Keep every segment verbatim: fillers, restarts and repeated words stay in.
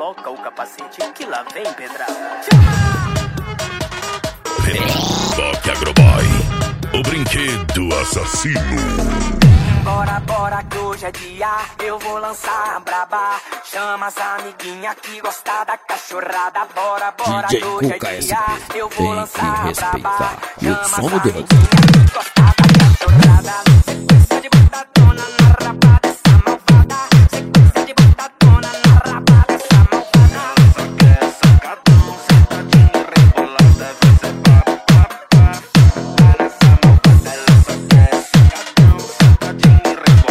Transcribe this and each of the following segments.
coloca o capacete que lá vem pedrada. Rock Agroboy, o brinquedo assassino. Bora, bora que hoje é dia, eu vou lançar a braba. Chama as amiguinhas que gostam da cachorrada. Bora, bora que hoje é dia, eu vou lançar a braba. Chama as amiguinhas que gostam da cachorrada. Sequência de batadona na raba dessa malvada. Sequência de batadona na raba dessa malvada. Essa quer sacadão, sentadinho, rebolada, vai ser pá, pá, pá. Para essa malvada, ela só quer sacadão, sentadinho.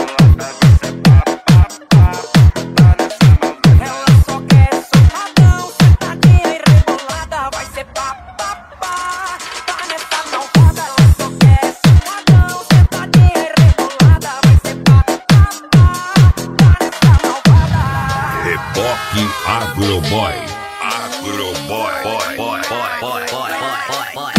Agroboy, Agroboy, boy, boy, boy, boy, boy, boy, boy,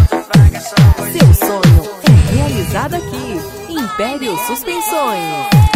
Seu sonho é realizado aqui. Império Suspensões.